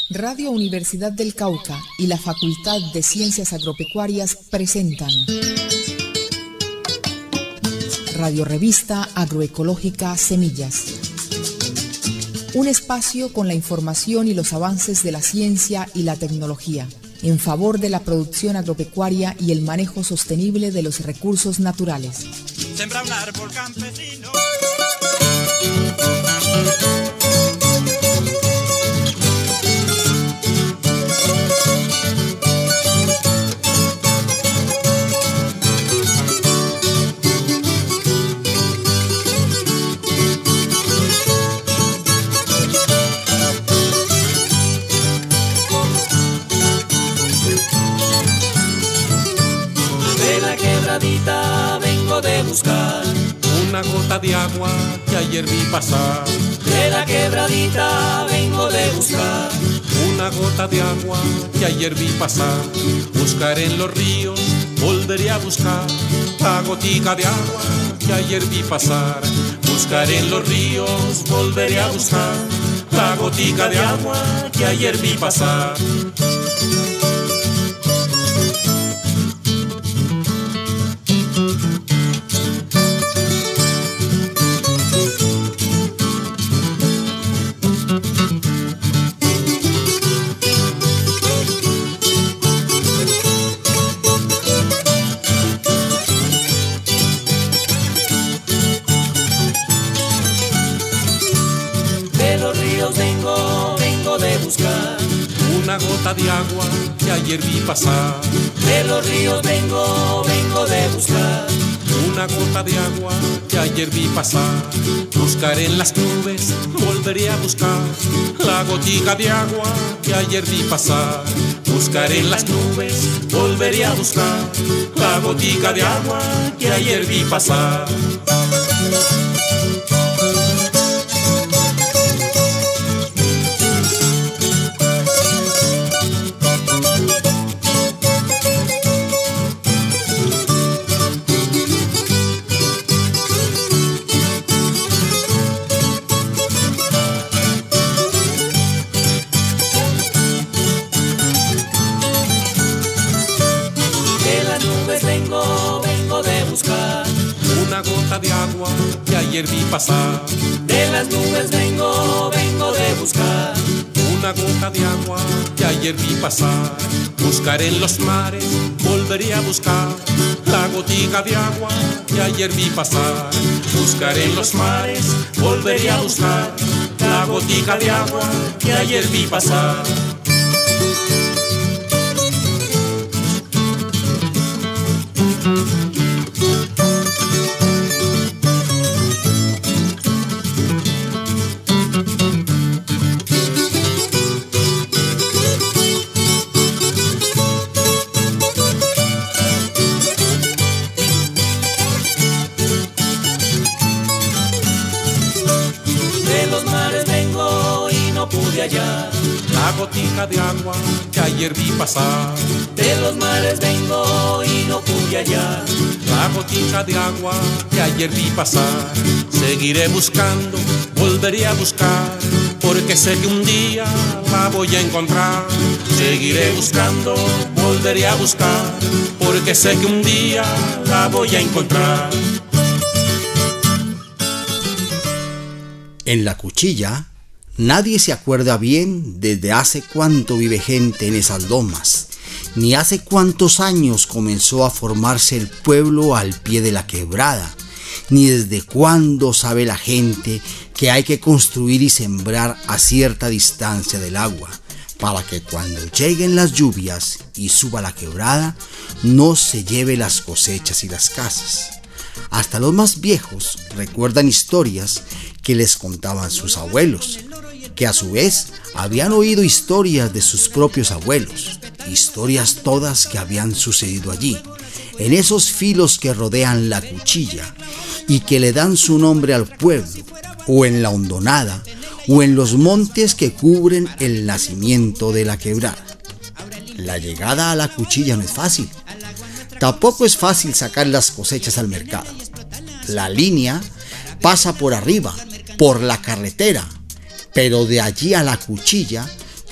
Radio Universidad del Cauca y la Facultad de Ciencias Agropecuarias presentan Radio Revista Agroecológica Semillas. Un espacio con la información y los avances de la ciencia y la tecnología en favor de la producción agropecuaria y el manejo sostenible de los recursos naturales. Sembra un árbol campesino. Vengo de buscar una gota de agua que ayer vi pasar. De la quebradita vengo de buscar una gota de agua que ayer vi pasar. Buscaré en los ríos, volveré a buscar la gotica de agua que ayer vi pasar. Buscaré en los ríos, volveré a buscar la gotica de agua que ayer vi pasar. Una gota de agua que ayer vi pasar. De los ríos vengo de buscar una gota de agua que ayer vi pasar. Buscaré en las nubes, volveré a buscar la gotica de agua que ayer vi pasar. Buscaré en las nubes, volveré a buscar la gotica de agua que ayer vi pasar. Una gota de agua que ayer vi pasar. De las nubes vengo de buscar una gota de agua que ayer vi pasar. Buscaré en los mares, volveré a buscar la gotica de agua que ayer vi pasar. Buscaré en los mares, volveré a buscar la gotica de agua que ayer vi pasar. La gotica de agua que ayer vi pasar. De los mares vengo y no pude hallar la gotica de agua que ayer vi pasar. Seguiré buscando, volveré a buscar, porque sé que un día la voy a encontrar. Seguiré buscando, volveré a buscar, porque sé que un día la voy a encontrar. En la Cuchilla nadie se acuerda bien desde hace cuánto vive gente en esas lomas, ni hace cuántos años comenzó a formarse el pueblo al pie de la quebrada, ni desde cuándo sabe la gente que hay que construir y sembrar a cierta distancia del agua, para que cuando lleguen las lluvias y suba la quebrada, no se lleve las cosechas y las casas. Hasta los más viejos recuerdan historias que les contaban sus abuelos, que a su vez habían oído historias de sus propios abuelos, historias todas que habían sucedido allí, en esos filos que rodean la Cuchilla y que le dan su nombre al pueblo, o en la hondonada, o en los montes que cubren el nacimiento de la quebrada. La llegada a la Cuchilla no es fácil. Tampoco es fácil sacar las cosechas al mercado. La línea pasa por arriba, por la carretera, pero de allí a la Cuchilla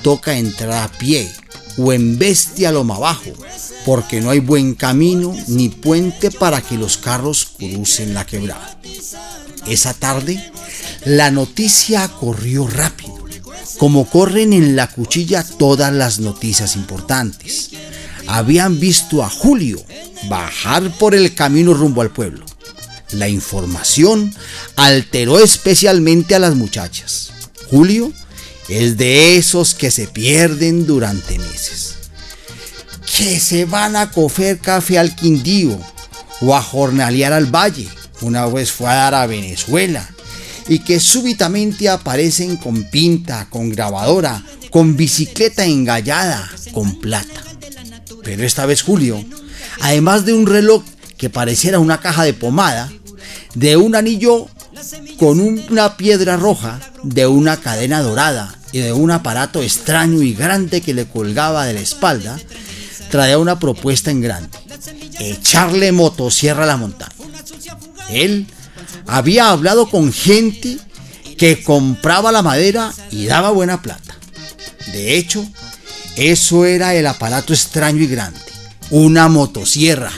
toca entrar a pie o en bestia loma abajo, porque no hay buen camino ni puente para que los carros crucen la quebrada. Esa tarde, la noticia corrió rápido, como corren en la cuchilla todas las noticias importantes. Habían visto a Julio bajar por el camino rumbo al pueblo. La información alteró especialmente a las muchachas. Julio es de esos que se pierden durante meses, que se van a coger café al Quindío o a jornalear al valle. Una vez fue a dar a Venezuela, y que súbitamente aparecen con pinta, con grabadora, con bicicleta engallada, con plata. Pero esta vez Julio, además de un reloj que pareciera una caja de pomada, de un anillo con una piedra roja, de una cadena dorada y de un aparato extraño y grande que le colgaba de la espalda, traía una propuesta en grande: echarle motosierra a la montaña. Él había hablado con gente que compraba la madera y daba buena plata. De hecho, eso era el aparato extraño y grande, una motosierra.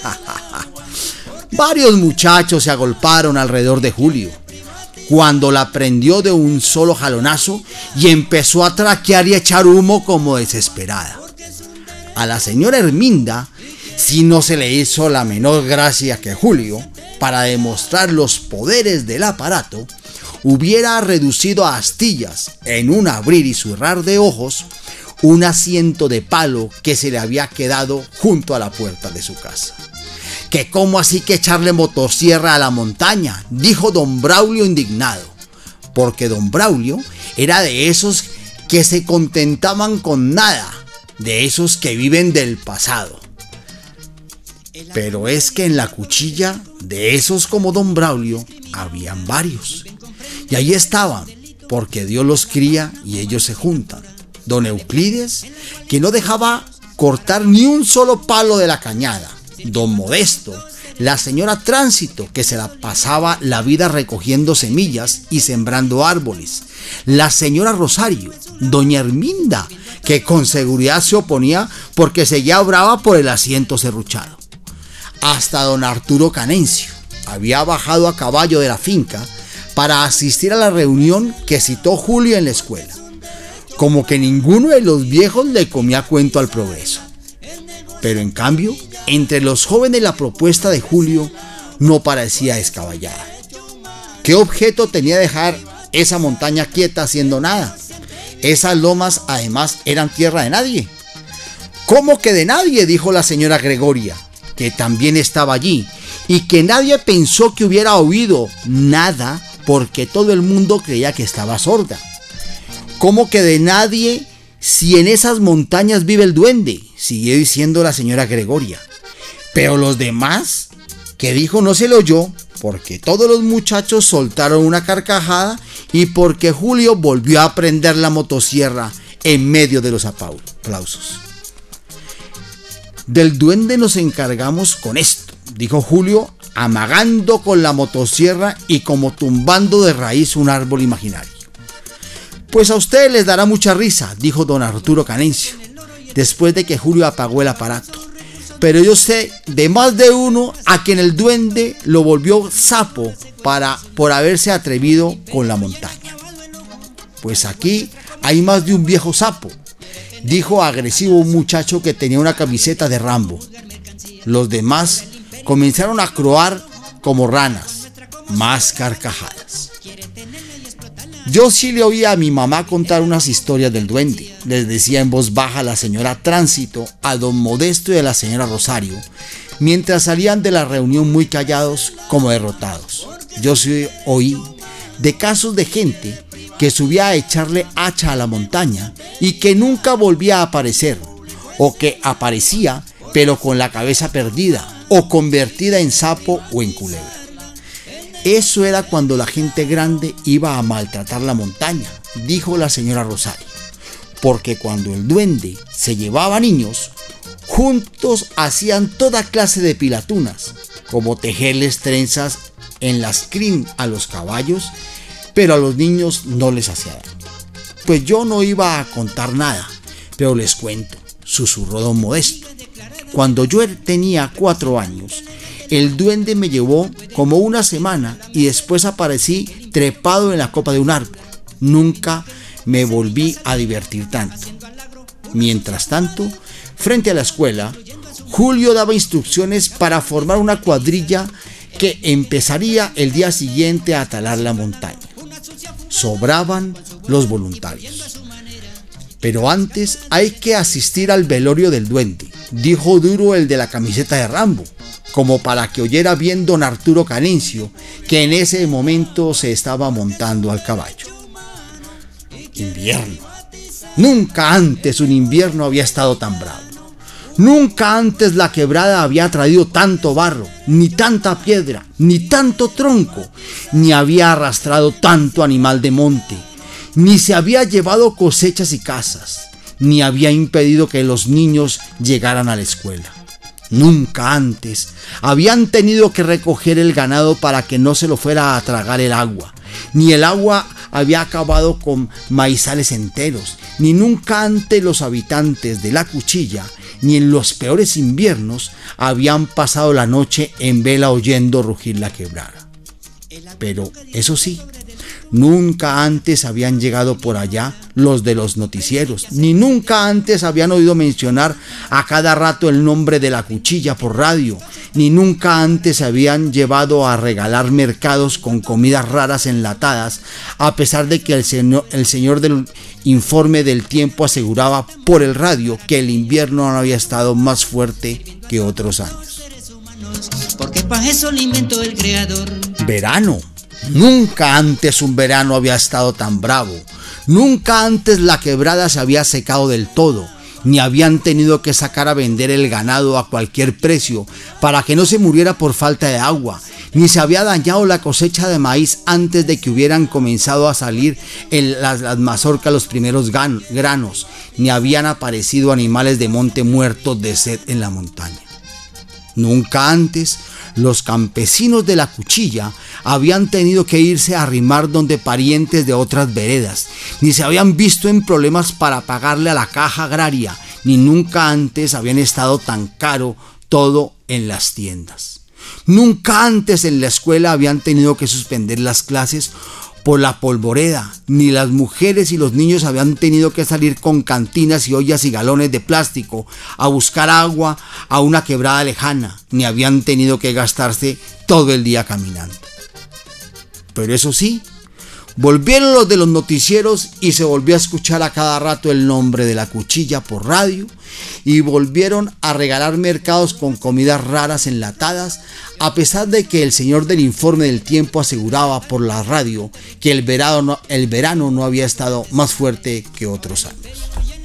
Varios muchachos se agolparon alrededor de Julio, cuando la prendió de un solo jalonazo y empezó a traquear y echar humo como desesperada. A la señora Herminda sí no se le hizo la menor gracia que Julio, para demostrar los poderes del aparato, hubiera reducido a astillas, en un abrir y cerrar de ojos, un asiento de palo que se le había quedado junto a la puerta de su casa. ¿Que cómo así que echarle motosierra a la montaña?, dijo don Braulio indignado, porque don Braulio era de esos que se contentaban con nada, de esos que viven del pasado. Pero es que en la cuchilla de esos como don Braulio habían varios, y ahí estaban, porque Dios los cría y ellos se juntan. Don Euclides, que no dejaba cortar ni un solo palo de la cañada. Don Modesto, la señora Tránsito, que se la pasaba la vida recogiendo semillas y sembrando árboles. La señora Rosario, doña Herminda, que con seguridad se oponía porque seguía brava por el asiento serruchado. Hasta don Arturo Canencio había bajado a caballo de la finca para asistir a la reunión que citó Julio en la escuela. Como que ninguno de los viejos le comía cuento al progreso. Pero en cambio, entre los jóvenes la propuesta de Julio no parecía descabellada. ¿Qué objeto tenía dejar esa montaña quieta haciendo nada? Esas lomas además eran tierra de nadie. ¿Cómo que de nadie?, dijo la señora Gregoria, que también estaba allí, y que nadie pensó que hubiera oído nada porque todo el mundo creía que estaba sorda. ¿Cómo que de nadie si en esas montañas vive el duende?, siguió diciendo la señora Gregoria. Pero los demás, que dijo, no se lo oyó, porque todos los muchachos soltaron una carcajada y porque Julio volvió a prender la motosierra en medio de los aplausos. Del duende nos encargamos con esto, dijo Julio, amagando con la motosierra y como tumbando de raíz un árbol imaginario. Pues a ustedes les dará mucha risa, dijo don Arturo Canencio, después de que Julio apagó el aparato. Pero yo sé de más de uno a quien el duende lo volvió sapo por haberse atrevido con la montaña. Pues aquí hay más de un viejo sapo, dijo agresivo un muchacho que tenía una camiseta de Rambo. Los demás comenzaron a croar como ranas, más carcajadas. Yo sí le oía a mi mamá contar unas historias del duende, les decía en voz baja la señora Tránsito, a don Modesto y a la señora Rosario, mientras salían de la reunión muy callados como derrotados. Yo sí oí de casos de gente que subía a echarle hacha a la montaña y que nunca volvía a aparecer, o que aparecía pero con la cabeza perdida o convertida en sapo o en culebra. Eso era cuando la gente grande iba a maltratar la montaña, dijo la señora Rosario, porque cuando el duende se llevaba niños, juntos hacían toda clase de pilatunas, como tejerles trenzas en las crin a los caballos, pero a los niños no les hacía daño. Pues yo no iba a contar nada, pero les cuento, susurró don Modesto. Cuando yo tenía 4 años, el duende me llevó como una semana y después aparecí trepado en la copa de un árbol. Nunca me volví a divertir tanto. Mientras tanto, frente a la escuela, Julio daba instrucciones para formar una cuadrilla que empezaría el día siguiente a talar la montaña. Sobraban los voluntarios. Pero antes hay que asistir al velorio del duende, dijo duro el de la camiseta de Rambo, como para que oyera bien don Arturo Canincio, que en ese momento se estaba montando al caballo. Invierno. Nunca antes un invierno había estado tan bravo. Nunca antes la quebrada había traído tanto barro, ni tanta piedra, ni tanto tronco, ni había arrastrado tanto animal de monte, ni se había llevado cosechas y casas, ni había impedido que los niños llegaran a la escuela. Nunca antes habían tenido que recoger el ganado para que no se lo fuera a tragar el agua, ni el agua había acabado con maizales enteros, ni nunca antes los habitantes de la Cuchilla, ni en los peores inviernos, habían pasado la noche en vela oyendo rugir la quebrada. Pero eso sí, nunca antes habían llegado por allá los de los noticieros, ni nunca antes habían oído mencionar a cada rato el nombre de la Cuchilla por radio, ni nunca antes se habían llevado a regalar mercados con comidas raras enlatadas, a pesar de que el señor del informe del tiempo aseguraba por el radio que el invierno no había estado más fuerte que otros años. Porque para eso lo inventó el creador. Verano. Nunca antes un verano había estado tan bravo. Nunca antes la quebrada se había secado del todo, ni habían tenido que sacar a vender el ganado a cualquier precio para que no se muriera por falta de agua, ni se había dañado la cosecha de maíz antes de que hubieran comenzado a salir en las mazorcas los primeros granos, ni habían aparecido animales de monte muertos de sed en la montaña. Nunca antes los campesinos de la Cuchilla habían tenido que irse a arrimar donde parientes de otras veredas, ni se habían visto en problemas para pagarle a la caja agraria, ni nunca antes habían estado tan caro todo en las tiendas. Nunca antes en la escuela habían tenido que suspender las clases por la polvoreda, ni las mujeres y los niños habían tenido que salir con cantinas y ollas y galones de plástico a buscar agua a una quebrada lejana, ni habían tenido que gastarse todo el día caminando. Pero eso sí, volvieron los de los noticieros y se volvió a escuchar a cada rato el nombre de la Cuchilla por radio, y volvieron a regalar mercados con comidas raras enlatadas, a pesar de que el señor del informe del tiempo aseguraba por la radio que el verano no había estado más fuerte que otros años.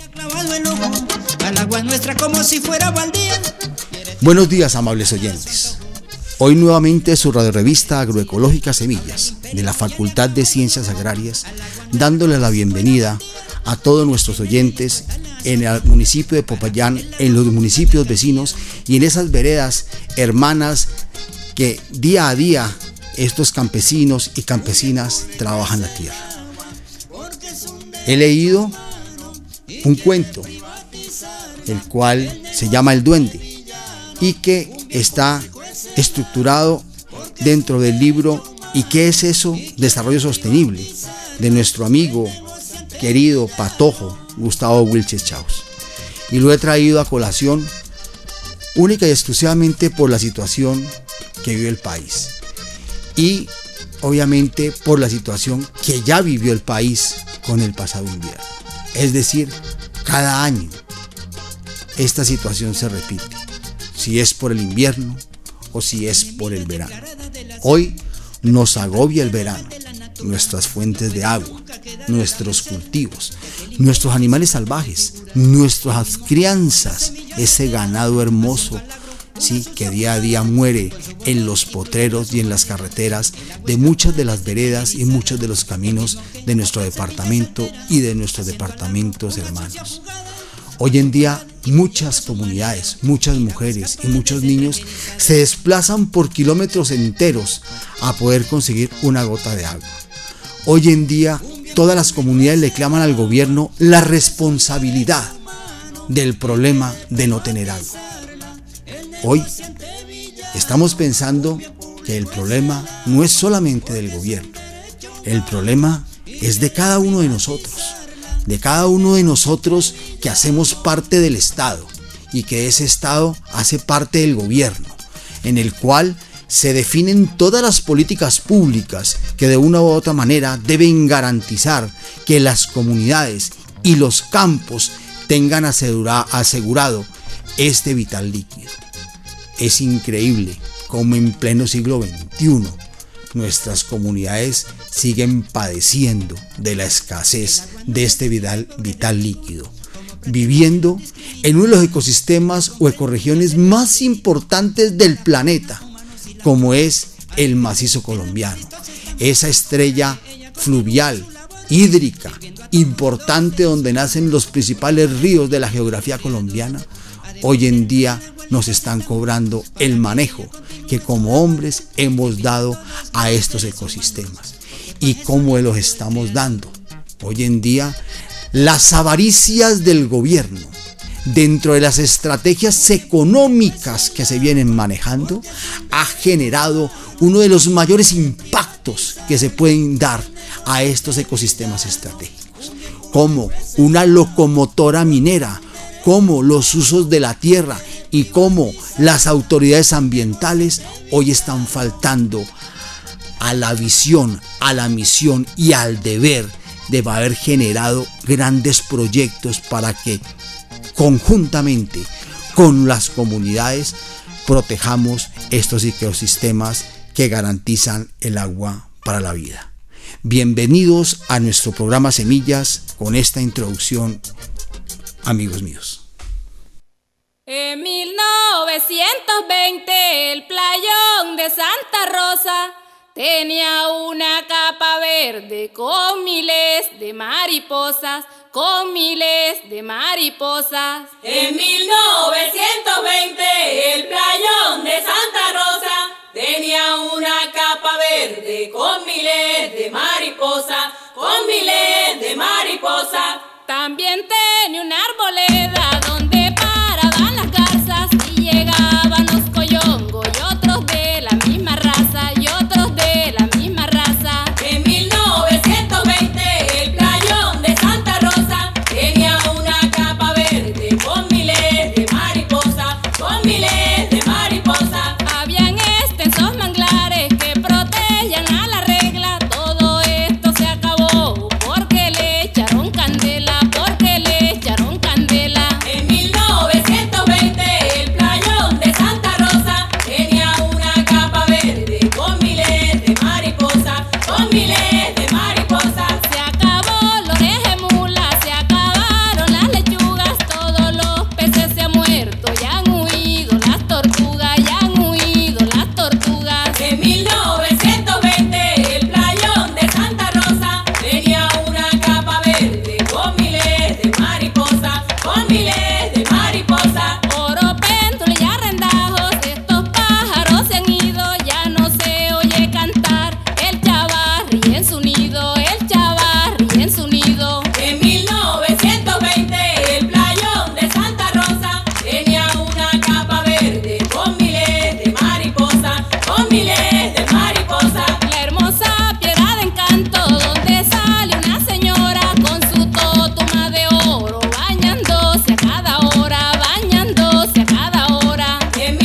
Buenos días, amables oyentes. Hoy nuevamente su radiorevista Agroecológica Semillas, de la Facultad de Ciencias Agrarias, dándole la bienvenida a todos nuestros oyentes en el municipio de Popayán, en los municipios vecinos y en esas veredas hermanas que día a día estos campesinos y campesinas trabajan la tierra. He leído un cuento, el cual se llama El Duende, y que está estructurado dentro del libro ¿Y qué es eso? Desarrollo Sostenible, de nuestro amigo querido patojo Gustavo Wilches Chaus. Y lo he traído a colación única y exclusivamente por la situación que vive el país y obviamente por la situación que ya vivió el país con el pasado invierno. Es decir, cada año esta situación se repite, si es por el invierno o si es por el verano. Hoy nos agobia el verano, nuestras fuentes de agua, nuestros cultivos, nuestros animales salvajes, nuestras crianzas, ese ganado hermoso, sí, que día a día muere en los potreros y en las carreteras de muchas de las veredas y muchos de los caminos de nuestro departamento y de nuestros departamentos hermanos. Hoy en día muchas comunidades, muchas mujeres y muchos niños se desplazan por kilómetros enteros a poder conseguir una gota de agua. Hoy en día todas las comunidades le claman al gobierno la responsabilidad del problema de no tener agua. Hoy estamos pensando que el problema no es solamente del gobierno, el problema es de cada uno de nosotros que hacemos parte del Estado y que ese Estado hace parte del gobierno, en el cual se definen todas las políticas públicas que de una u otra manera deben garantizar que las comunidades y los campos tengan asegurado este vital líquido. Es increíble cómo en pleno siglo XXI nuestras comunidades siguen padeciendo de la escasez de este vital líquido, viviendo en uno de los ecosistemas o ecorregiones más importantes del planeta, como es el macizo colombiano, esa estrella fluvial, hídrica, importante donde nacen los principales ríos de la geografía colombiana. Hoy en día nos están cobrando el manejo que como hombres hemos dado a estos ecosistemas. ¿Y cómo los estamos dando? Hoy en día las avaricias del gobierno dentro de las estrategias económicas que se vienen manejando ha generado uno de los mayores impactos que se pueden dar a estos ecosistemas estratégicos, como una locomotora minera, como los usos de la tierra y como las autoridades ambientales hoy están faltando a la visión, a la misión y al deber de haber generado grandes proyectos para que conjuntamente con las comunidades protejamos estos ecosistemas que garantizan el agua para la vida. Bienvenidos a nuestro programa Semillas con esta introducción, amigos míos. En 1920 el playón de Santa Rosa tenía una capa verde con miles de mariposas, con miles de mariposas. En 1920 el playón de Santa Rosa tenía una capa verde con miles de mariposas, con miles de mariposas. También tenía una arboleda donde paraban las garzas y llegaban los coyongos y otros de la misma raza, y otros de la misma raza. En 1920 el playón de Santa Rosa tenía una capa verde con miles de mariposas, con miles de mariposas. Habían extensos manglares que protegían a la regla. Todo esto se acabó porque le echaron candela, porque le echaron candela. En 1920 el playón de Santa Rosa tenía una capa verde con miles de mariposas, con miles de mariposas. Se acabó la oreja de mula, se acabaron las lechugas, todos los peces se han muerto, ya han huido las tortugas, ya han huido las tortugas. En 1920 el playón de Santa Rosa tenía una capa verde con miles de mariposas, con miles de mariposas. Oro, péndulo y arrendajos, estos pájaros se han ido, ya no se oye cantar el chavarri en su nido, el chavarri en su nido. En 1920 el playón de Santa Rosa tenía una capa verde con miles de mariposas, con miles de mariposas. La hermosa piedra de encanto donde sale una señora con su totuma de oro, bañándose a cada hora, bañándose a cada hora. En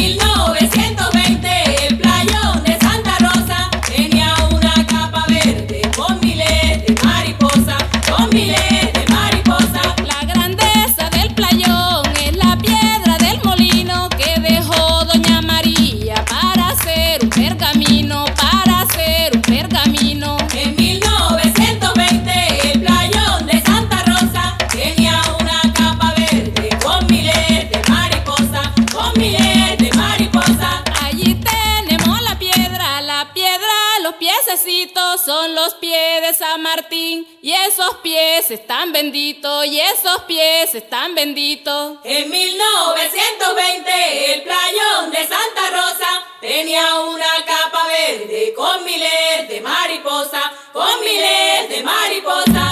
1920 el playón de Santa Rosa tenía una capa verde con miles de mariposas, con miles de mariposas. La grandeza del playón es la piedra del molino que dejó doña María para hacer un pergamino, para hacer un pergamino. En 1920 el playón de Santa Rosa tenía una capa verde con miles de mariposas, con miles de mariposas. Allí tenemos la piedra, los piececitos son los pies de San Martín, y esos pies están benditos, y esos pies están benditos. En 1920 el playón de Santa Rosa tenía una capa verde con miles de mariposas, con miles de mariposas.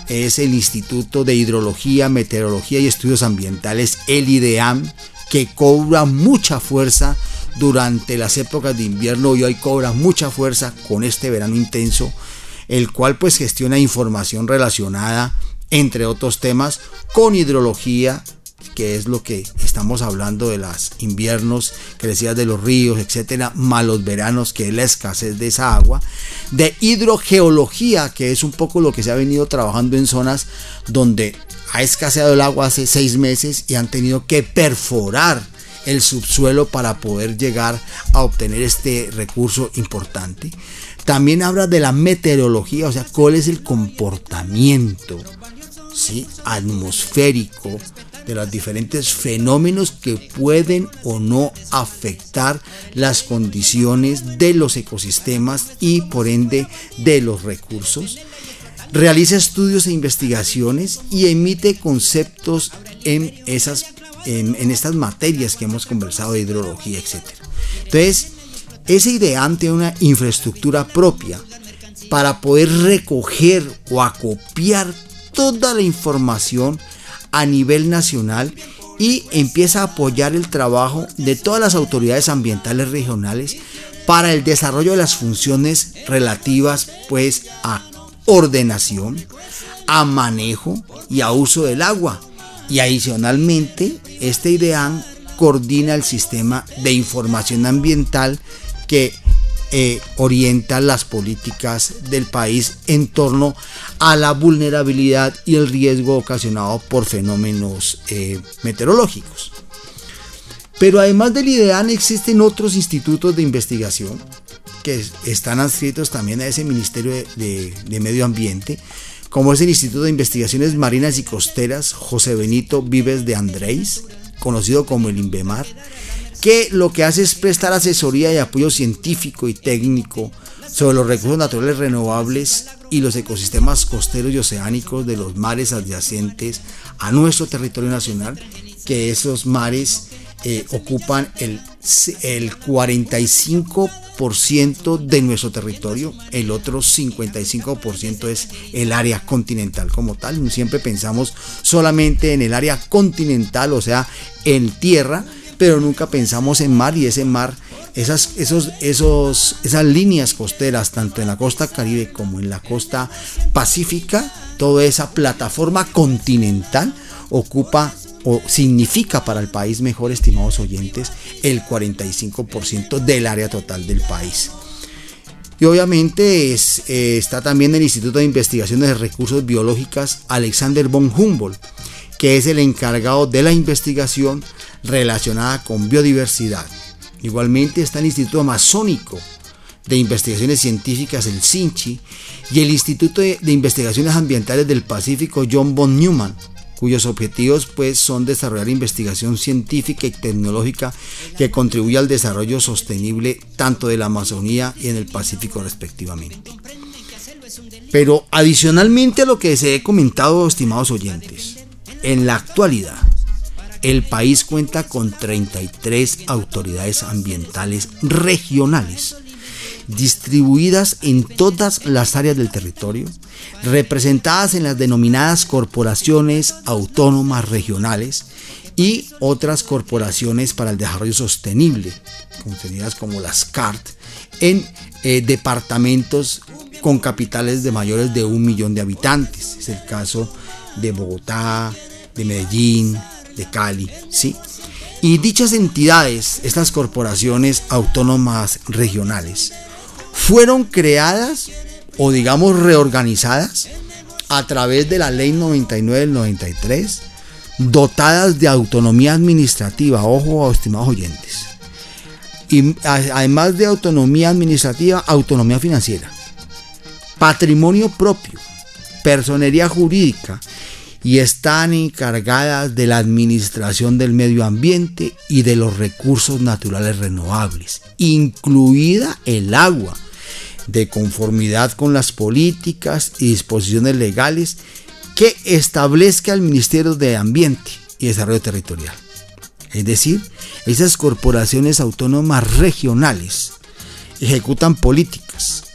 es el Instituto de Hidrología, Meteorología y Estudios Ambientales, el IDEAM, que cobra mucha fuerza durante las épocas de invierno y hoy cobra mucha fuerza con este verano intenso, el cual pues gestiona información relacionada, entre otros temas, con hidrología, que es lo que estamos hablando de los inviernos, que decías de los ríos, etcétera, más los veranos, que es la escasez de esa agua, de hidrogeología, que es un poco lo que se ha venido trabajando en zonas donde ha escaseado el agua hace 6 meses y han tenido que perforar el subsuelo para poder llegar a obtener este recurso importante. También habla de la meteorología, o sea, cuál es el comportamiento, ¿sí?, atmosférico de los diferentes fenómenos que pueden o no afectar las condiciones de los ecosistemas y por ende de los recursos. Realiza estudios e investigaciones y emite conceptos en estas materias que hemos conversado de hidrología, etc. Entonces, ese IDEAM tiene una infraestructura propia para poder recoger o acopiar toda la información a nivel nacional y empieza a apoyar el trabajo de todas las autoridades ambientales regionales para el desarrollo de las funciones relativas pues a ordenación, a manejo y a uso del agua. Y adicionalmente, este IDEAM coordina el sistema de información ambiental que orienta las políticas del país en torno a la vulnerabilidad y el riesgo ocasionado por fenómenos meteorológicos. Pero además del IDEAM existen otros institutos de investigación que están adscritos también a ese Ministerio de Medio Ambiente, como es el Instituto de Investigaciones Marinas y Costeras José Benito Vives de Andrés, conocido como el INVEMAR, que lo que hace es prestar asesoría y apoyo científico y técnico sobre los recursos naturales renovables y los ecosistemas costeros y oceánicos de los mares adyacentes a nuestro territorio nacional, que esos mares ocupan el 45% de nuestro territorio, el otro 55% es el área continental como tal. Siempre pensamos solamente en el área continental, o sea, en tierra, pero nunca pensamos en mar, y ese mar, esas líneas costeras, tanto en la costa Caribe como en la costa Pacífica, toda esa plataforma continental ocupa o significa para el país, mejor estimados oyentes, el 45% del área total del país. Y obviamente está también el Instituto de Investigaciones de Recursos Biológicos Alexander von Humboldt, que es el encargado de la investigación relacionada con biodiversidad. Igualmente está el Instituto Amazónico de Investigaciones Científicas, el SINCHI, y el Instituto de Investigaciones Ambientales del Pacífico John von Neumann, cuyos objetivos pues son desarrollar investigación científica y tecnológica que contribuya al desarrollo sostenible tanto de la Amazonía y en el Pacífico respectivamente. Pero adicionalmente a lo que se he comentado, estimados oyentes, en la actualidad el país cuenta con 33 autoridades ambientales regionales distribuidas en todas las áreas del territorio, representadas en las denominadas corporaciones autónomas regionales y otras corporaciones para el desarrollo sostenible, conocidas como las CART, en departamentos con capitales de mayores de 1 millón de habitantes. Es el caso de Bogotá, de Medellín, de Cali, ¿sí? Y dichas entidades, estas corporaciones autónomas regionales, fueron creadas o digamos reorganizadas a través de la Ley 99 del 93, dotadas de autonomía administrativa, ojo, estimados oyentes, y además de autonomía administrativa, autonomía financiera, patrimonio propio, personería jurídica, y están encargadas de la administración del medio ambiente y de los recursos naturales renovables, incluida el agua, de conformidad con las políticas y disposiciones legales que establezca el Ministerio de Ambiente y Desarrollo Territorial. Es decir, esas corporaciones autónomas regionales ejecutan políticas,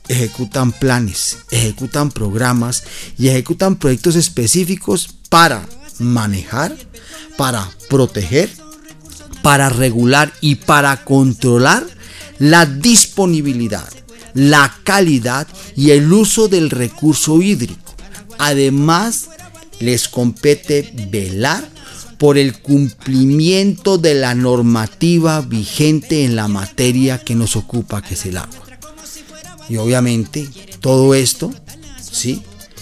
ejecutan planes, ejecutan programas y ejecutan proyectos específicos para manejar, para proteger, para regular y para controlar la disponibilidad, la calidad y el uso del recurso hídrico. Además, les compete velar por el cumplimiento de la normativa vigente en la materia que nos ocupa, que es el agua. Y obviamente todo esto, sí,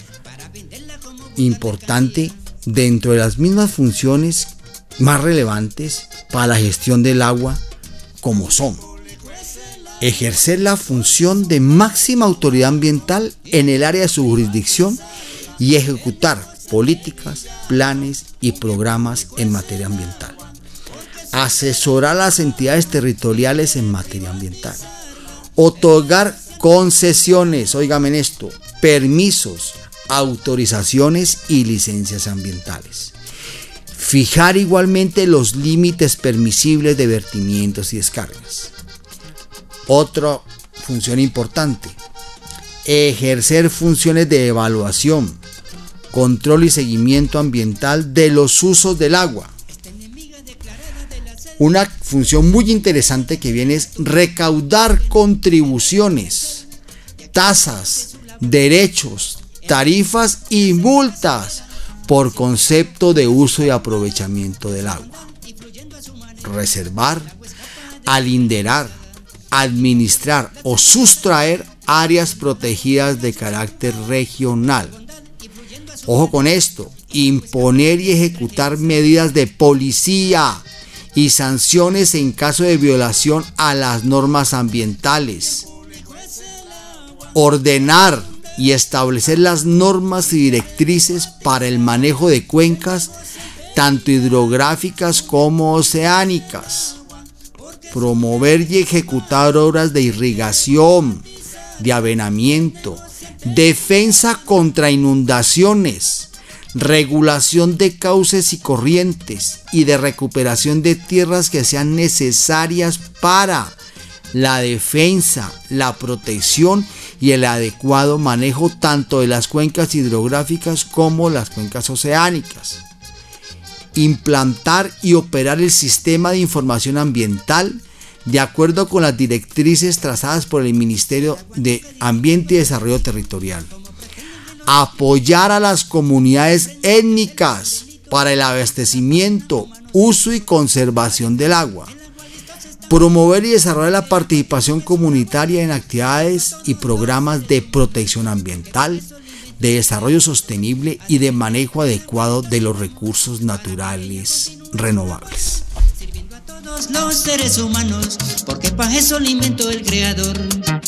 importante dentro de las mismas funciones más relevantes para la gestión del agua, como son: ejercer la función de máxima autoridad ambiental en el área de su jurisdicción y ejecutar políticas, planes y programas en materia ambiental. Asesorar a las entidades territoriales en materia ambiental. Otorgar concesiones, óigame esto, permisos, autorizaciones y licencias ambientales. Fijar igualmente los límites permisibles de vertimientos y descargas. Otra función importante: ejercer funciones de evaluación, control y seguimiento ambiental de los usos del agua. Una función muy interesante que viene es recaudar contribuciones, tasas, derechos, tarifas y multas por concepto de uso y aprovechamiento del agua. Reservar, alinderar, administrar o sustraer áreas protegidas de carácter regional. Ojo con esto: imponer y ejecutar medidas de policía y sanciones en caso de violación a las normas ambientales. Ordenar y establecer las normas y directrices para el manejo de cuencas, tanto hidrográficas como oceánicas. Promover y ejecutar obras de irrigación, de avenamiento, defensa contra inundaciones, regulación de cauces y corrientes y de recuperación de tierras que sean necesarias para la defensa, la protección y el adecuado manejo tanto de las cuencas hidrográficas como las cuencas oceánicas. Implantar y operar el sistema de información ambiental de acuerdo con las directrices trazadas por el Ministerio de Ambiente y Desarrollo Territorial. Apoyar a las comunidades étnicas para el abastecimiento, uso y conservación del agua. Promover y desarrollar la participación comunitaria en actividades y programas de protección ambiental, de desarrollo sostenible y de manejo adecuado de los recursos naturales renovables. Sirviendo a todos los seres humanos, porque para eso lo inventó el creador.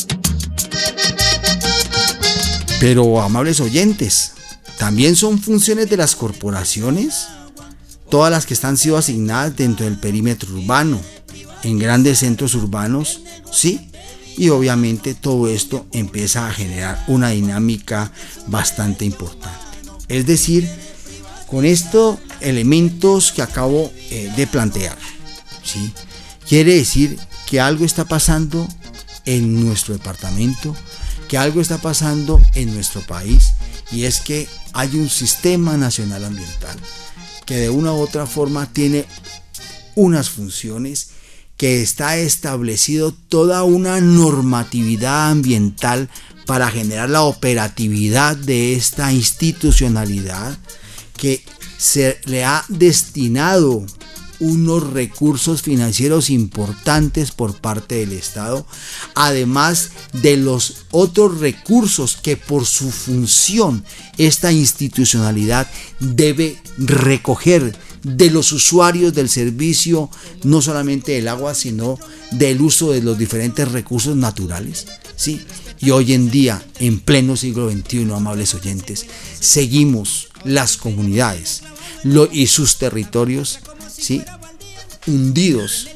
Pero, amables oyentes, también son funciones de las corporaciones, todas las que están sido asignadas dentro del perímetro urbano, en grandes centros urbanos, sí, y obviamente todo esto empieza a generar una dinámica bastante importante. Es decir, con estos elementos que acabo de plantear, ¿sí?, quiere decir que algo está pasando en nuestro departamento, que algo está pasando en nuestro país, y es que hay un sistema nacional ambiental que de una u otra forma tiene unas funciones, que está establecido toda una normatividad ambiental para generar la operatividad de esta institucionalidad, que se le ha destinado unos recursos financieros importantes por parte del Estado, además de los otros recursos que por su función esta institucionalidad debe recoger de los usuarios del servicio, no solamente del agua, sino del uso de los diferentes recursos naturales, ¿sí? Y hoy en día, en pleno siglo XXI, amables oyentes, seguimos las comunidades y sus territorios, ¿sí?, hundidos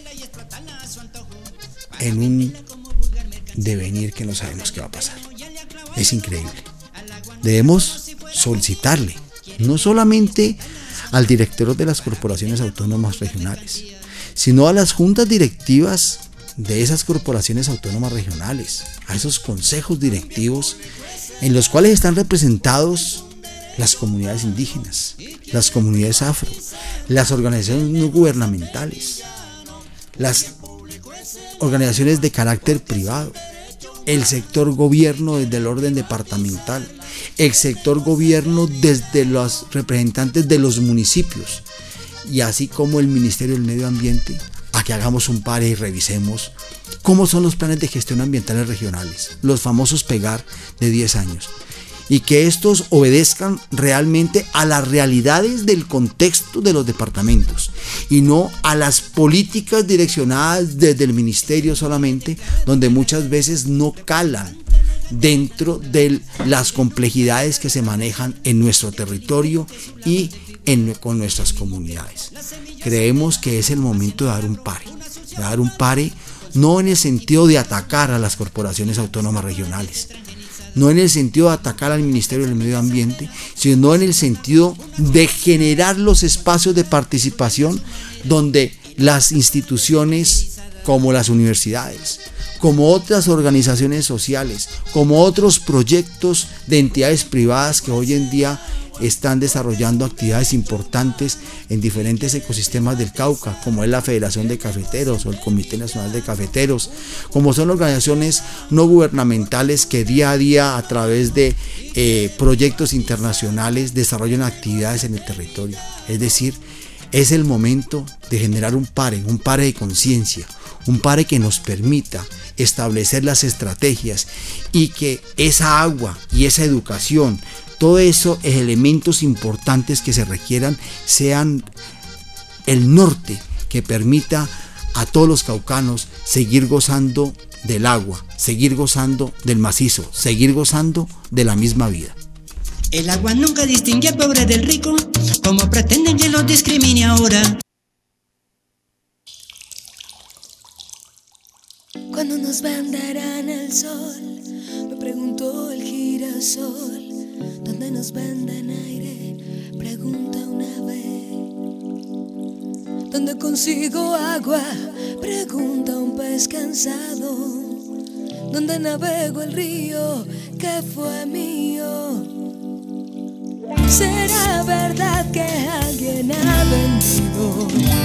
en un devenir que no sabemos qué va a pasar. Es increíble. Debemos solicitarle, no solamente al director de las corporaciones autónomas regionales, sino a las juntas directivas de esas corporaciones autónomas regionales, a esos consejos directivos en los cuales están representados las comunidades indígenas, las comunidades afro, las organizaciones no gubernamentales, las organizaciones de carácter privado, el sector gobierno desde el orden departamental, el sector gobierno desde los representantes de los municipios y así como el Ministerio del Medio Ambiente, a que hagamos un pare y revisemos cómo son los planes de gestión ambientales regionales, los famosos PEGAR de 10 años, y que estos obedezcan realmente a las realidades del contexto de los departamentos y no a las políticas direccionadas desde el ministerio solamente, donde muchas veces no calan dentro de las complejidades que se manejan en nuestro territorio y con nuestras comunidades. Creemos que es el momento de dar un pare, no en el sentido de atacar a las corporaciones autónomas regionales, no en el sentido de atacar al Ministerio del Medio Ambiente, sino en el sentido de generar los espacios de participación donde las instituciones como las universidades, como otras organizaciones sociales, como otros proyectos de entidades privadas que hoy en día están desarrollando actividades importantes en diferentes ecosistemas del Cauca, como es la Federación de Cafeteros o el Comité Nacional de Cafeteros, como son organizaciones no gubernamentales que día a día a través de proyectos internacionales desarrollan actividades en el territorio. Es decir, es el momento de generar un pare de conciencia, un pare que nos permita establecer las estrategias y que esa agua y esa educación, todos esos elementos importantes que se requieran, sean el norte que permita a todos los caucanos seguir gozando del agua, seguir gozando del macizo, seguir gozando de la misma vida. El agua nunca distingue al pobre del rico, como pretenden que los discrimine ahora. Cuando nos venderán el sol, me preguntó el girasol. ¿Dónde nos venden aire? Pregunta una ave. ¿Dónde consigo agua? Pregunta un pez cansado. ¿Dónde navego el río que fue mío? ¿Será verdad que alguien ha vendido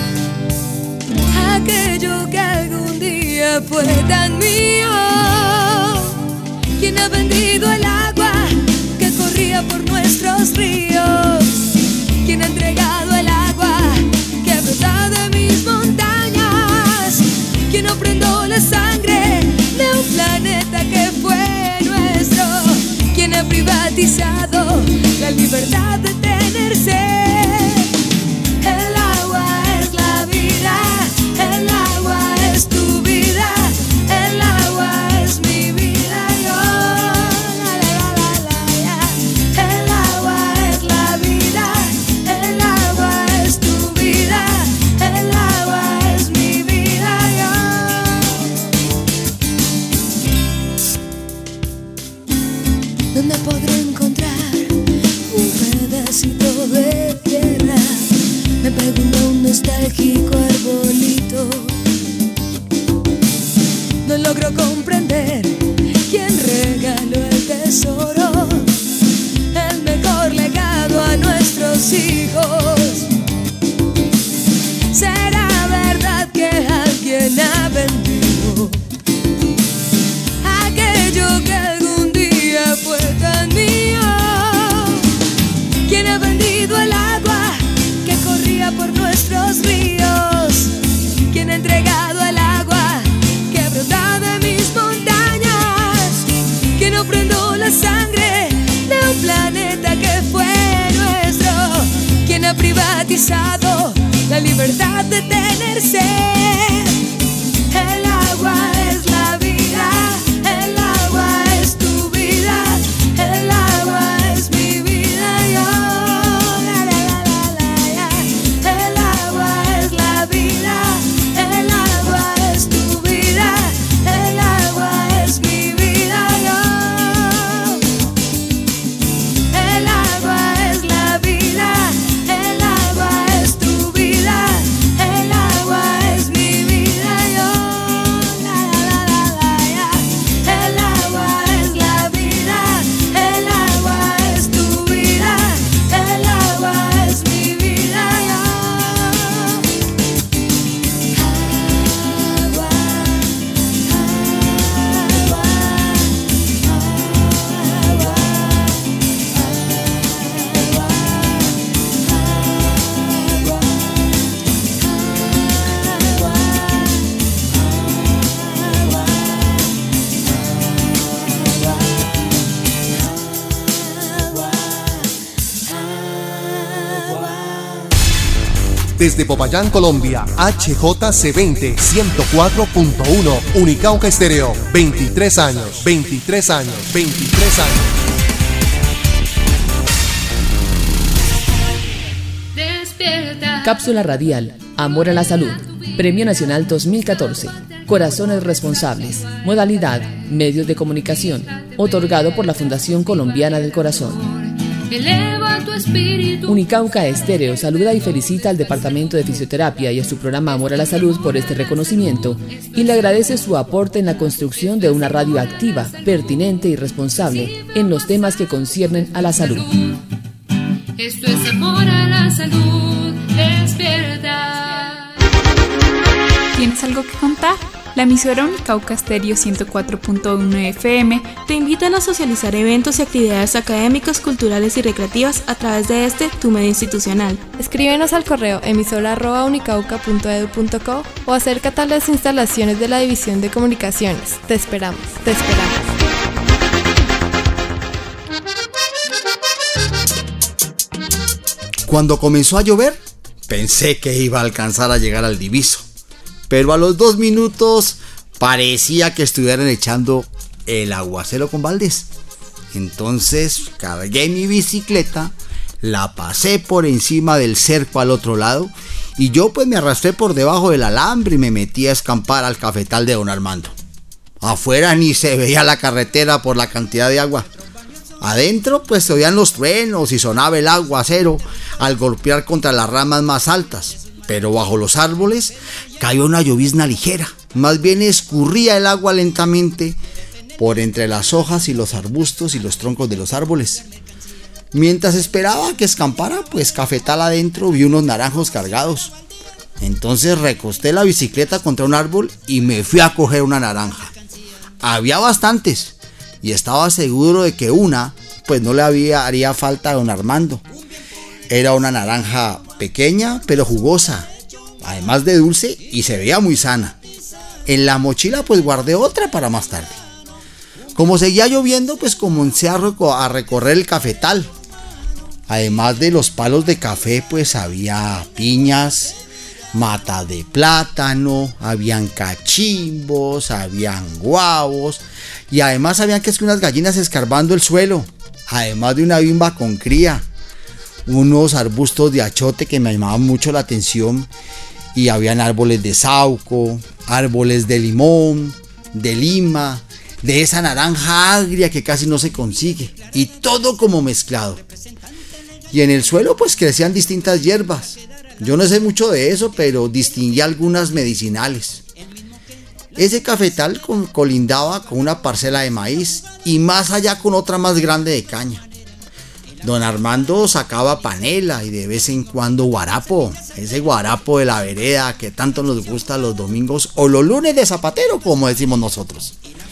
aquello que algún día fue tan mío? ¿Quién ha vendido el agua que corría por nuestros ríos? ¿Quién ha entregado el agua que brota de mis montañas? ¿Quién ofrendó la sangre de un planeta que fue nuestro? ¿Quién ha privatizado la libertad de tener sed? El agua es la vida, el agua es tu vida, el agua es mi vida, yo. El agua es la vida, el agua es tu vida, el agua es mi vida, yo. ¿Dónde podré encontrar un pedacito de tierra? Me pregunta un nostálgico arbolito. No logro comprender quién regaló el tesoro, el mejor legado a nuestros hijos. ¿Será verdad que alguien ha vendido aquello que algún día fue tan mío? ¿Quién ha vendido el agua que corría por nuestros ríos? ¿Quién ha entregado el agua que brota de mis montañas? ¿Quién ofrendó la sangre de un planeta que fue nuestro? ¿Quién ha privatizado la libertad de tener sed? El agua es la vida, el agua es tu vida, el agua es mi vida, yo. El agua es la vida, el agua es tu vida, el agua es mi vida, yo. El agua es la vida, el agua es Desde Popayán, Colombia, HJC20 104.1 Unicauca Estéreo. 23 años. Cápsula radial Amor a la Salud, Premio Nacional 2014, Corazones Responsables, modalidad Medios de Comunicación, otorgado por la Fundación Colombiana del Corazón. Eleva tu espíritu. Unicauca Estéreo saluda y felicita al Departamento de Fisioterapia y a su programa Amor a la Salud por este reconocimiento y le agradece su aporte en la construcción de una radio activa, pertinente y responsable en los temas que conciernen a la salud. Esto es amor a la salud, despierta. ¿Tienes algo que contar? La emisora Unicauca Estéreo 104.1 FM te invitan a socializar eventos y actividades académicas, culturales y recreativas a través de tu medio institucional. Escríbenos al correo emisora@unicauca.edu.co o acércate a las instalaciones de la División de Comunicaciones. Te esperamos. Cuando comenzó a llover, pensé que iba a alcanzar a llegar al Diviso. Pero a los 2 minutos parecía que estuvieran echando el aguacero con baldes. Entonces cargué mi bicicleta, la pasé por encima del cerco al otro lado y yo pues me arrastré por debajo del alambre y me metí a escampar al cafetal de don Armando. Afuera ni se veía la carretera por la cantidad de agua. Adentro pues se oían los truenos y sonaba el aguacero al golpear contra las ramas más altas. Pero bajo los árboles cayó una llovizna ligera, más bien escurría el agua lentamente por entre las hojas y los arbustos y los troncos de los árboles. Mientras esperaba que escampara, pues cafetal adentro vi unos naranjos cargados. Entonces recosté la bicicleta contra un árbol y me fui a coger una naranja. Había bastantes y estaba seguro de que una, pues no le haría falta a don Armando. Era una naranja pequeña pero jugosa, además de dulce y se veía muy sana. En la mochila pues guardé otra para más tarde. Como seguía lloviendo pues comencé a recorrer el cafetal. Además de los palos de café pues había piñas, mata de plátano, habían cachimbos, habían guavos y además habían unas gallinas escarbando el suelo, además de una bimba con cría. Unos arbustos de achote que me llamaban mucho la atención y habían árboles de sauco, árboles de limón, de lima, de esa naranja agria que casi no se consigue y todo como mezclado. Y en el suelo pues crecían distintas hierbas. Yo no sé mucho de eso, pero distinguí algunas medicinales. Ese cafetal colindaba con una parcela de maíz y más allá con otra más grande de caña. Don Armando sacaba panela y de vez en cuando guarapo, ese guarapo de la vereda que tanto nos gusta los domingos o los lunes de zapatero, como decimos nosotros.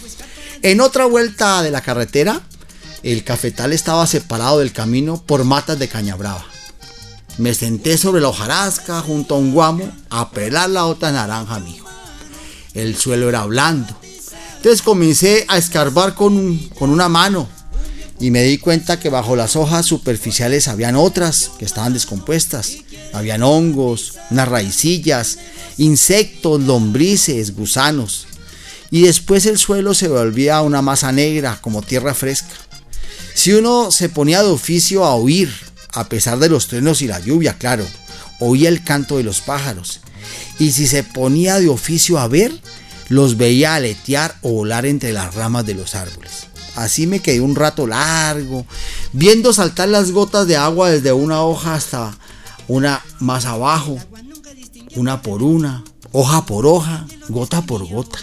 En otra vuelta de la carretera, el cafetal estaba separado del camino por matas de caña brava. Me senté sobre la hojarasca junto a un guamo a pelar la otra naranja, mijo. El suelo era blando. Entonces comencé a escarbar con una mano. Y me di cuenta que bajo las hojas superficiales habían otras que estaban descompuestas. Habían hongos, unas raicillas, insectos, lombrices, gusanos. Y después el suelo se volvía una masa negra como tierra fresca. Si uno se ponía de oficio a oír, a pesar de los truenos y la lluvia, claro, oía el canto de los pájaros. Y si se ponía de oficio a ver, los veía aletear o volar entre las ramas de los árboles. Así me quedé un rato largo, viendo saltar las gotas de agua desde una hoja hasta una más abajo, una por una, hoja por hoja, gota por gota.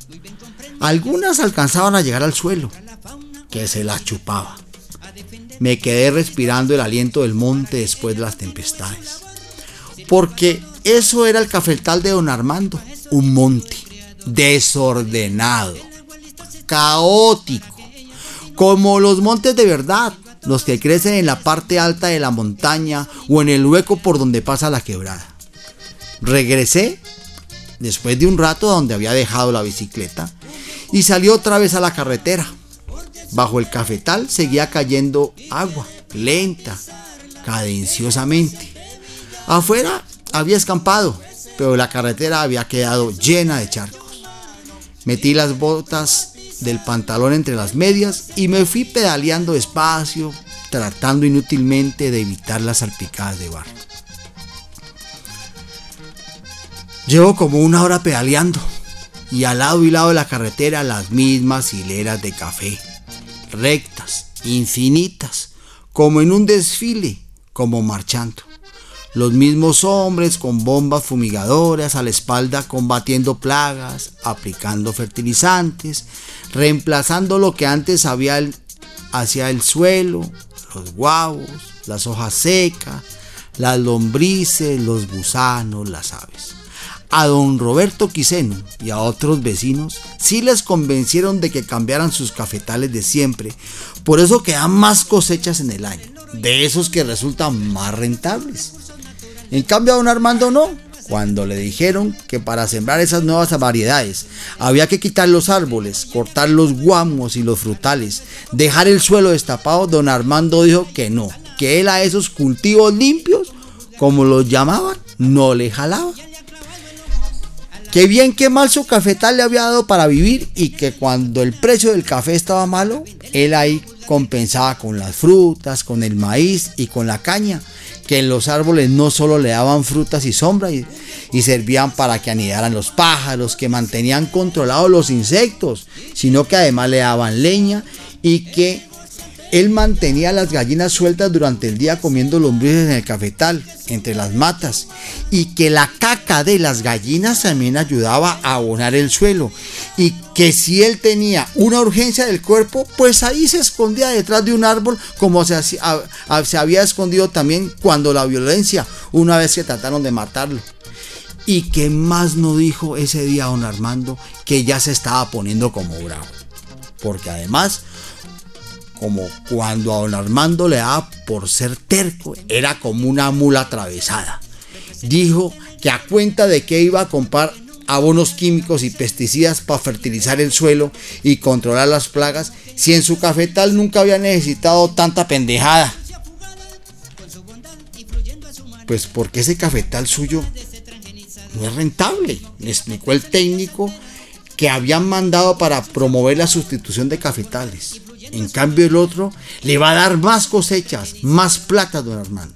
Algunas alcanzaban a llegar al suelo, que se las chupaba. Me quedé respirando el aliento del monte después de las tempestades. Porque eso era el cafetal de don Armando, un monte desordenado, caótico. Como los montes de verdad, los que crecen en la parte alta de la montaña o en el hueco por donde pasa la quebrada. Regresé después de un rato a donde había dejado la bicicleta y salí otra vez a la carretera. Bajo el cafetal seguía cayendo agua, lenta, cadenciosamente. Afuera había escampado, pero la carretera había quedado llena de charcos. Metí las botas del pantalón entre las medias y me fui pedaleando despacio, tratando inútilmente de evitar las salpicadas de barro. Llevo como 1 hora pedaleando y al lado y lado de la carretera las mismas hileras de café, rectas, infinitas, como en un desfile, como marchando. Los mismos hombres con bombas fumigadoras a la espalda combatiendo plagas, aplicando fertilizantes, reemplazando lo que antes había hacia el suelo, los guavos, las hojas secas, las lombrices, los gusanos, las aves. A don Roberto Quiseno y a otros vecinos sí les convencieron de que cambiaran sus cafetales de siempre, por eso que dan más cosechas en el año, de esos que resultan más rentables. En cambio a don Armando no. Cuando le dijeron que para sembrar esas nuevas variedades había que quitar los árboles, cortar los guamos y los frutales, dejar el suelo destapado, don Armando dijo que no, que él a esos cultivos limpios, como los llamaban, no le jalaba. Que bien que mal su cafetal le había dado para vivir y que cuando el precio del café estaba malo, él ahí compensaba con las frutas, con el maíz y con la caña, que los árboles no solo le daban frutas y sombra y servían para que anidaran los pájaros, que mantenían controlados los insectos, sino que además le daban leña y que él mantenía las gallinas sueltas durante el día comiendo lombrices en el cafetal, entre las matas, y que la caca de las gallinas también ayudaba a abonar el suelo, y que si él tenía una urgencia del cuerpo, pues ahí se escondía detrás de un árbol, como se había escondido también cuando la violencia, una vez que trataron de matarlo. Y que más no dijo ese día don Armando, que ya se estaba poniendo como bravo, porque además, como cuando a don Armando le daba por ser terco, era como una mula atravesada. Dijo que a cuenta de que iba a comprar abonos químicos y pesticidas para fertilizar el suelo y controlar las plagas, si en su cafetal nunca había necesitado tanta pendejada. Pues porque ese cafetal suyo no es rentable, le explicó el técnico que habían mandado para promover la sustitución de cafetales. En cambio el otro le va a dar más cosechas, más plata, don Armando.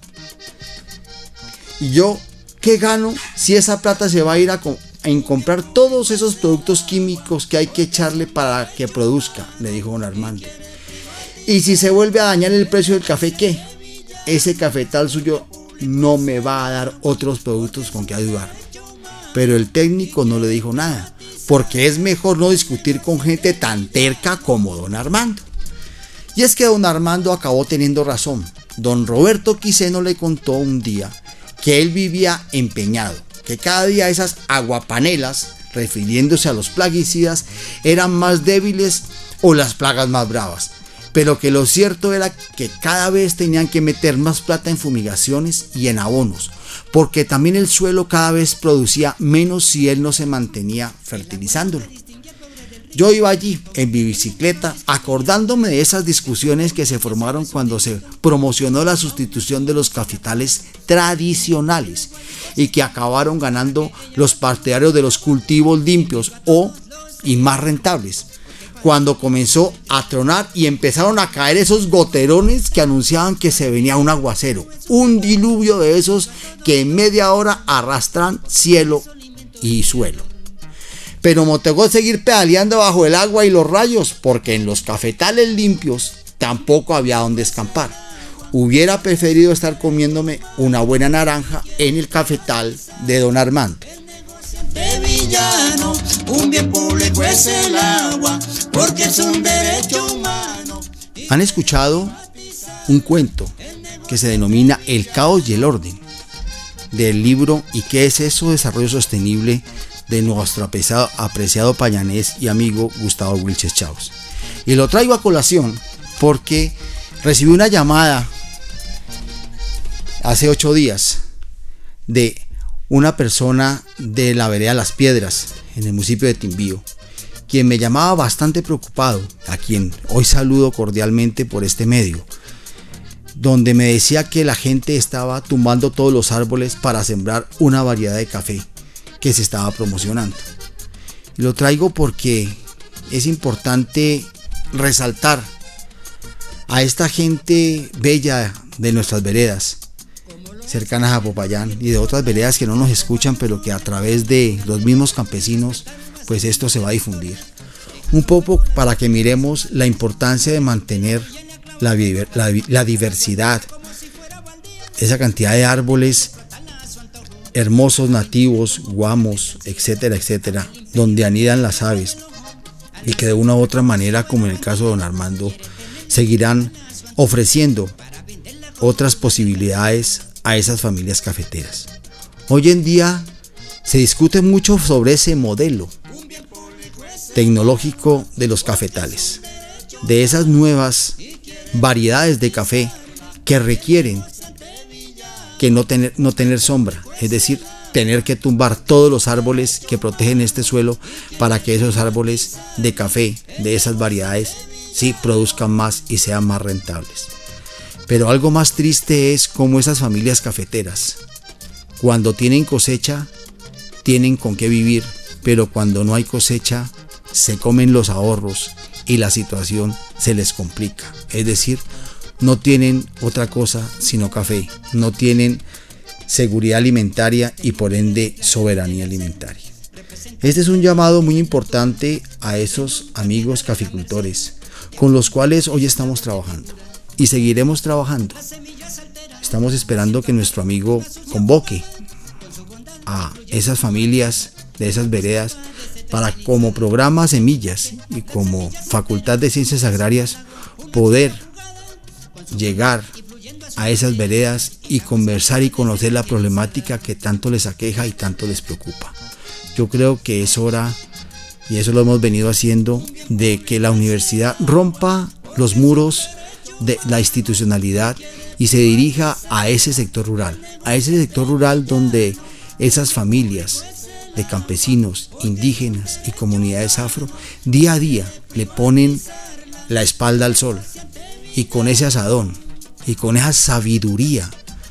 Y yo, ¿qué gano si esa plata se va a ir a comprar todos esos productos químicos que hay que echarle para que produzca? Le dijo don Armando. Y si se vuelve a dañar el precio del café, ¿qué? Ese cafetal suyo no me va a dar otros productos con que ayudarme. Pero el técnico no le dijo nada, porque es mejor no discutir con gente tan terca como don Armando. Y es que don Armando acabó teniendo razón. Don Roberto Quiseno le contó un día que él vivía empeñado, que cada día esas aguapanelas, refiriéndose a los plaguicidas, eran más débiles o las plagas más bravas, pero que lo cierto era que cada vez tenían que meter más plata en fumigaciones y en abonos, porque también el suelo cada vez producía menos si él no se mantenía fertilizándolo. Yo iba allí en mi bicicleta acordándome de esas discusiones que se formaron cuando se promocionó la sustitución de los cafetales tradicionales y que acabaron ganando los partidarios de los cultivos limpios y más rentables, cuando comenzó a tronar y empezaron a caer esos goterones que anunciaban que se venía un aguacero, un diluvio de esos que en media hora arrastran cielo y suelo. Pero me tocó seguir pedaleando bajo el agua y los rayos, porque en los cafetales limpios tampoco había donde escampar. Hubiera preferido estar comiéndome una buena naranja en el cafetal de don Armando. Un bien público es el agua, porque es un derecho humano. ¿Han escuchado un cuento que se denomina El caos y el orden? Del libro ¿Y qué es eso? Desarrollo sostenible, de nuestro apreciado payanés y amigo Gustavo Wilches Chaos. Y lo traigo a colación porque recibí una llamada hace 8 días de una persona de la vereda Las Piedras, en el municipio de Timbío, quien me llamaba bastante preocupado, a quien hoy saludo cordialmente por este medio, donde me decía que la gente estaba tumbando todos los árboles para sembrar una variedad de café que se estaba promocionando. Y lo traigo porque es importante resaltar a esta gente bella de nuestras veredas cercanas a Popayán y de otras veredas que no nos escuchan, pero que a través de los mismos campesinos pues esto se va a difundir un poco para que miremos la importancia de mantener la diversidad, esa cantidad de árboles hermosos, nativos, guamos, etcétera, etcétera, donde anidan las aves y que de una u otra manera, como en el caso de don Armando, seguirán ofreciendo otras posibilidades a esas familias cafeteras. Hoy en día se discute mucho sobre ese modelo tecnológico de los cafetales, de esas nuevas variedades de café que requieren que no tener sombra, es decir, tener que tumbar todos los árboles que protegen este suelo para que esos árboles de café de esas variedades sí produzcan más y sean más rentables. Pero algo más triste es cómo esas familias cafeteras, cuando tienen cosecha, tienen con qué vivir, pero cuando no hay cosecha, se comen los ahorros y la situación se les complica. Es decir, no tienen otra cosa sino café, no tienen seguridad alimentaria y por ende soberanía alimentaria. Este es un llamado muy importante a esos amigos caficultores con los cuales hoy estamos trabajando y seguiremos trabajando. Estamos esperando que nuestro amigo convoque a esas familias de esas veredas para, como programa Semillas y como Facultad de Ciencias Agrarias, poder llegar a esas veredas y conversar y conocer la problemática que tanto les aqueja y tanto les preocupa. Yo creo que es hora, y eso lo hemos venido haciendo, de que la universidad rompa los muros de la institucionalidad y se dirija a ese sector rural donde esas familias de campesinos, indígenas y comunidades afro día a día le ponen la espalda al sol, y con ese asadón y con esa sabiduría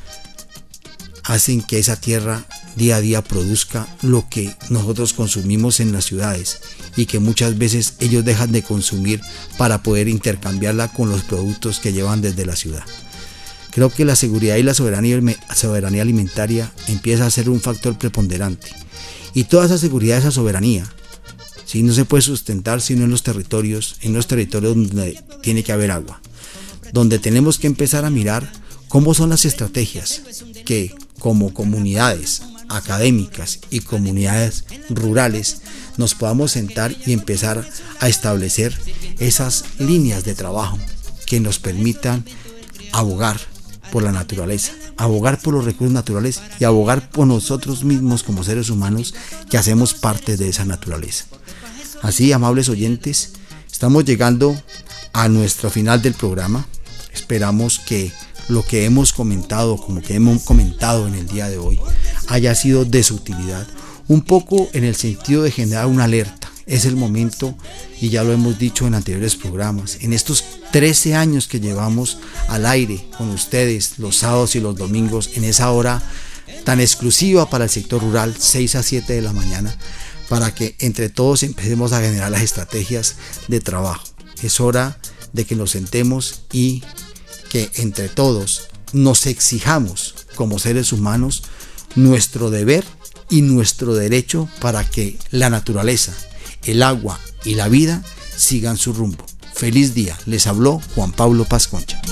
hacen que esa tierra día a día produzca lo que nosotros consumimos en las ciudades y que muchas veces ellos dejan de consumir para poder intercambiarla con los productos que llevan desde la ciudad. Creo que la seguridad y la soberanía alimentaria empieza a ser un factor preponderante, y toda esa seguridad, esa soberanía, ¿sí?, no se puede sustentar sino en los territorios donde tiene que haber agua, donde tenemos que empezar a mirar cómo son las estrategias que como comunidades académicas y comunidades rurales nos podamos sentar y empezar a establecer esas líneas de trabajo que nos permitan abogar por la naturaleza, abogar por los recursos naturales y abogar por nosotros mismos como seres humanos que hacemos parte de esa naturaleza. Así, amables oyentes, estamos llegando a nuestro final del programa. Esperamos que lo que hemos comentado, como que hemos comentado en el día de hoy, haya sido de su utilidad, un poco en el sentido de generar una alerta. Es el momento, y ya lo hemos dicho en anteriores programas, en estos 13 años que llevamos al aire con ustedes los sábados y los domingos, en esa hora tan exclusiva para el sector rural, 6 a 7 de la mañana, para que entre todos empecemos a generar las estrategias de trabajo. Es hora de que nos sentemos y que entre todos nos exijamos como seres humanos nuestro deber y nuestro derecho para que la naturaleza, el agua y la vida sigan su rumbo. Feliz día, les habló Juan Pablo Paz Concha.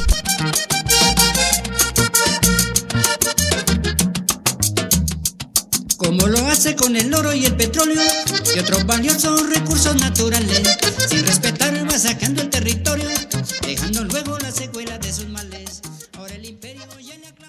Como lo hace con el oro y el petróleo y otros valiosos recursos naturales, sin respetar va sacando el territorio, dejando luego la secuela de sus males. Ahora el imperio llena